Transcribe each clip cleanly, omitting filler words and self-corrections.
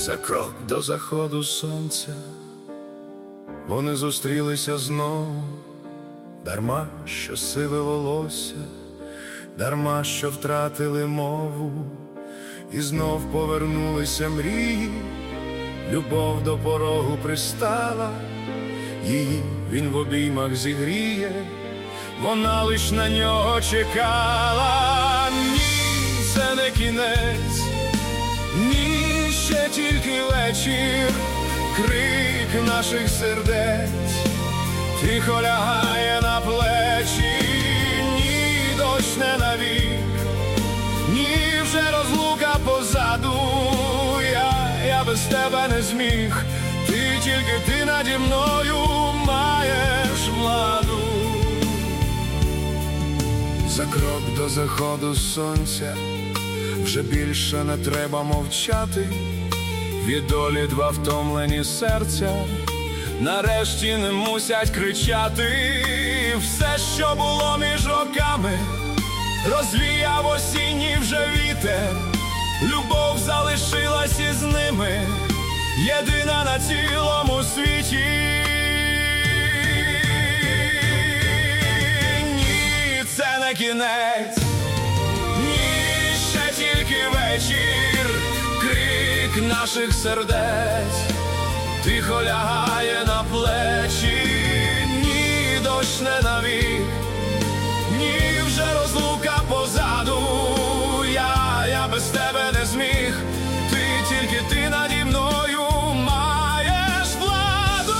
За крок до заходу сонця вони зустрілися знову, дарма, що сиве волосся, дарма, що втратили мову, і знов повернулися мрії. Любов до порогу пристала, її він в обіймах зігріє, вона лиш на нього чекала. Ні, це не кінець, ні, ще тільки вечір, крик наших сердець тихо лягає на плечі. Ні, дощ не навік, ні, вже розлука позаду. Я без тебе не зміг, тільки ти наді мною маєш владу. За крок до заходу сонця вже більше не треба мовчати. Від долі два втомлені серця нарешті не мусять кричати. Все, що було між роками, розвіяв осінній вже вітер. Любов залишилась із ними, єдина на цілому світі. Ні, це не кінець, ні, ще тільки вечір, крик наших сердець тихо лягає на плечі. Ні, дощ не навік, ні, вже розлука позаду. Я без тебе не зміг, тільки ти наді мною маєш владу.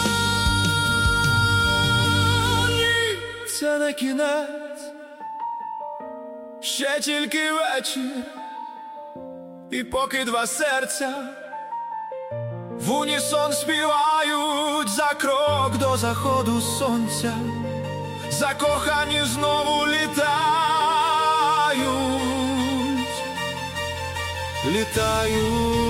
Ні, це не кінець, ще тільки вечір, і поки два серця в унісон співають за крок до заходу сонця, закохані знову літають.